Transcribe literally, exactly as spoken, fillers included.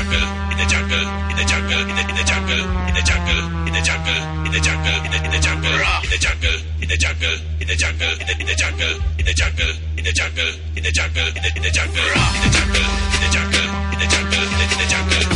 jungle, in the jungle, in the jungle, in the in the jungle, in the jungle, in the jungle, in the jungle, in the in the jungle, in the jungle, in the jungle, in the jungle, in the in the jungle, in the jungle, in the jungle, in the jungle, in the in the jungle, in the jungle, in the jungle, in the jungle, in the in the jungle.